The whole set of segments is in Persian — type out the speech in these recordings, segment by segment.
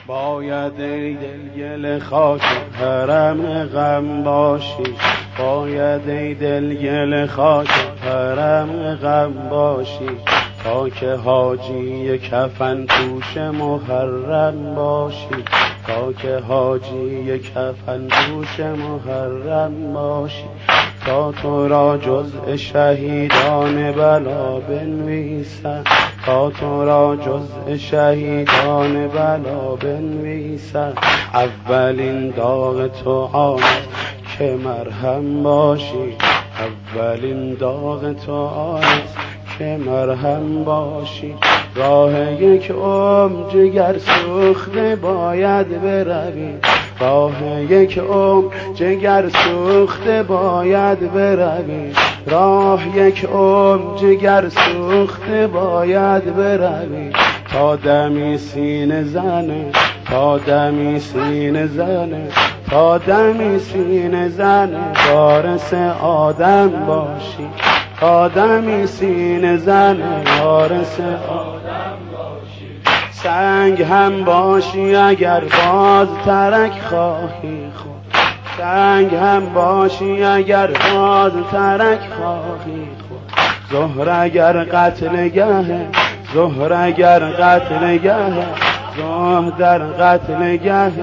باید ای دل خاک حرم غم باشی، باید ای دل خاک حرم غم باشی، تا که حاجی کفن پوش محرم باشی، تا که حاجی کفن پوش محرم باشی، تا تو را جزء شهیدان بلا بنویسم، تا تو را جزء شهیدان بلا بنویسم. اولین داغ تو آن که مرهم باشی، اولین داغ تو آن که مرهم باشی. راه یک عمر جگر سوخته باید بروی، راه یک عمر جگر سوخته باید بروی، راه یک عمر جگر سوخته باید بروی. تا دمی سینه زنه، تا دمی سینه زنه، تا دمی سینه زنه وارث آدم باشی، تا دمی سینه زنه وارث آدم باشی. سنگ هم باشی اگر باز ترک خواهی خورد، سنگ هم باشی اگر باز ترک خواهی خورد. ظهر اگر قتلگه، ظهر اگر قتلگه، ظهر در قتلگه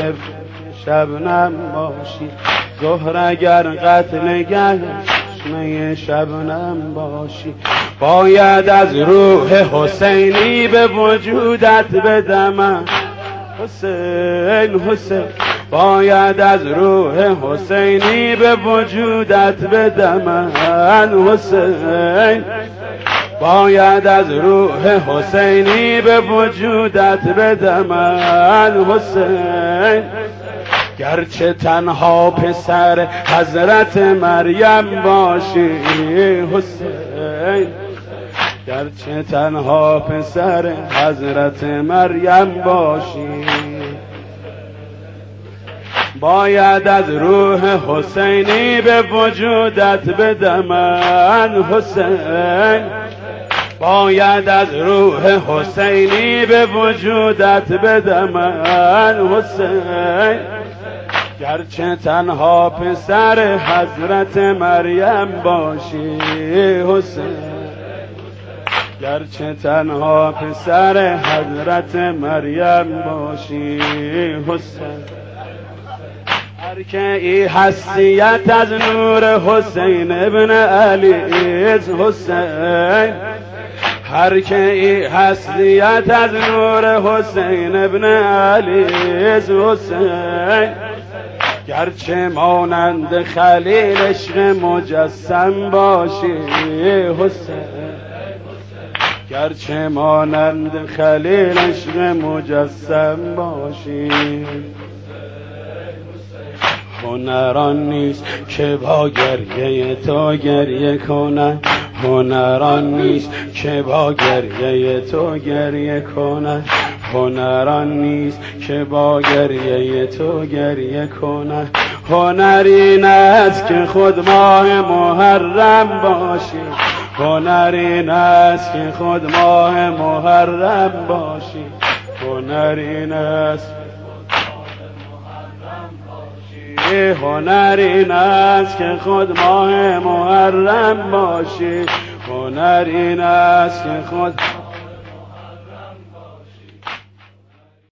شبنم باشی، ظهر اگر قتلگه چشمه شبنم باشی. باید از روح حسینی به وجودت بدمم، حسین حسین، باید از روح حسینی به وجودت بدمم، حسین، باید از روح حسینی به وجودت بدمم، حسین. گرچه تنها پسر حضرت مریم باشی حسین، گرچه تنها پسر حضرت مریم باشی. باید از روح حسینی به وجودت بدمم، حسین، باید از روح حسینی به وجودت بدمم، حسین. گرچه تنها پسر حضرت مریم باشی حسین، گرچه تنها پسر حضرت مریم باشی حسین. هر که ای حسیت از نور حسین ابن علی حسین، هر که ای حسیت از نور حسین ابن علی حسین. گرچه مانند خلیل عشق مجسم باشی حسین، گرچه مانند خلیل عشق مجسم باشی. هنران نیست که با گریه تو گریه کنن، هنران نیست که با گریه تو گریه کنن، هنران نیست که با گریه تو گریه کنن. هنر این است که خود ماه محرم باشی، هنر این است که خود ماه محرم باشی، هنر این است، هنر این است که خود ماه محرم باشی، هنر این است که خود